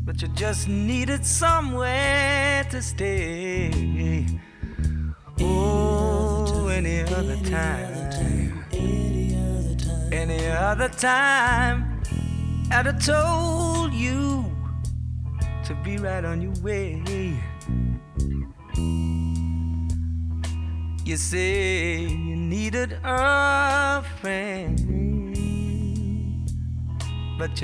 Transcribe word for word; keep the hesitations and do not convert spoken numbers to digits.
but you just needed somewhere to stay. Oh, any other time, any other time, I'd have told you to be right on your way. You say you needed a friend, but you